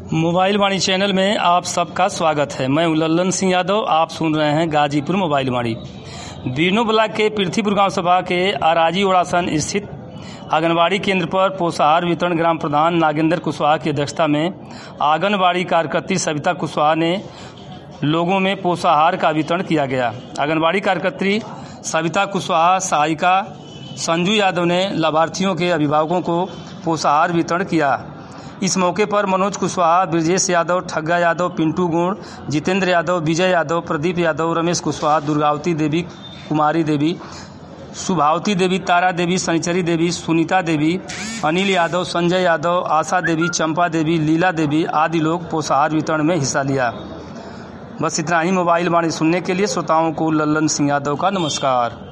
Mobile वाणी channel में आप सबका स्वागत है। मैं लल्लन सिंह यादव। आप सुन रहे हैं गाजीपुर मोबाइल वाणी। बीरनो ब्लॉक के पृथ्वीपुर गांव सभा के अराजी ओड़ासन स्थित आंगनबाड़ी केंद्र पर पोषाहार वितरण ग्राम प्रधान नागेंद्र कुशवाहा की अध्यक्षता में आंगनबाड़ी कार्यकर्त्री सविता कुशवाहा ने लोगों में पोषाहार का वितरण किया गया। आंगनबाड़ी कार्यकर्त्री सविता कुशवाहा सहायिका संजू यादव ने लाभार्थियों के अभिभावकों को पोषाहार वितरण किया। इस मौके पर मनोज कुशवाहा, ब्रजेश यादव, ठग्गा यादव, पिंटू गुण, जितेंद्र यादव, विजय यादव, प्रदीप यादव, रमेश कुशवाहा, दुर्गावती देवी, कुमारी देवी, शुभावती देवी, तारा देवी, शनिचरी देवी, सुनीता देवी, अनिल यादव, संजय यादव, आशा देवी, चंपा देवी, लीला देवी आदि लोग पोषाहार वितरण में हिस्सा लिया। बस इतना ही। मोबाइल वाणी सुनने के लिए श्रोताओं को लल्लन सिंह यादव का नमस्कार।